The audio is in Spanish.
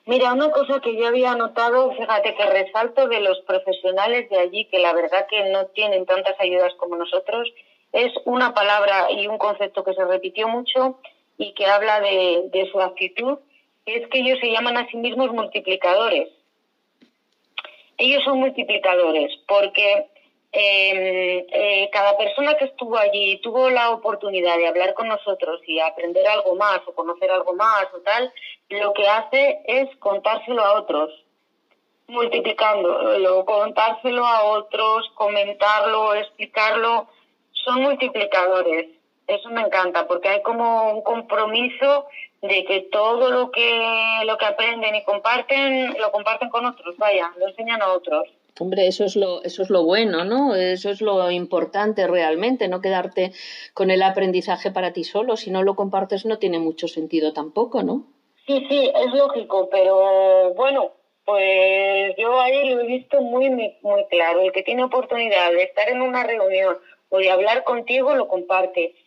Mira, una cosa que yo había notado, fíjate que resalto de los profesionales de allí, que la verdad que no tienen tantas ayudas como nosotros, es una palabra y un concepto que se repitió mucho y que habla de su actitud, que es que ellos se llaman a sí mismos multiplicadores. Ellos son multiplicadores porque cada persona que estuvo allí tuvo la oportunidad de hablar con nosotros y aprender algo más o conocer algo más o tal, lo que hace es contárselo a otros, multiplicándolo, contárselo a otros, comentarlo, explicarlo. Son multiplicadores. Eso me encanta porque hay como un compromiso de que todo lo que aprenden y comparten lo comparten con otros, vaya, lo enseñan a otros. Hombre, eso es lo bueno, ¿no? Eso es lo importante realmente, no quedarte con el aprendizaje para ti solo. Si no lo compartes no tiene mucho sentido tampoco, ¿no? Sí, sí, es lógico, pero bueno, pues yo ahí lo he visto muy claro. El que tiene oportunidad de estar en una reunión o de hablar contigo lo comparte.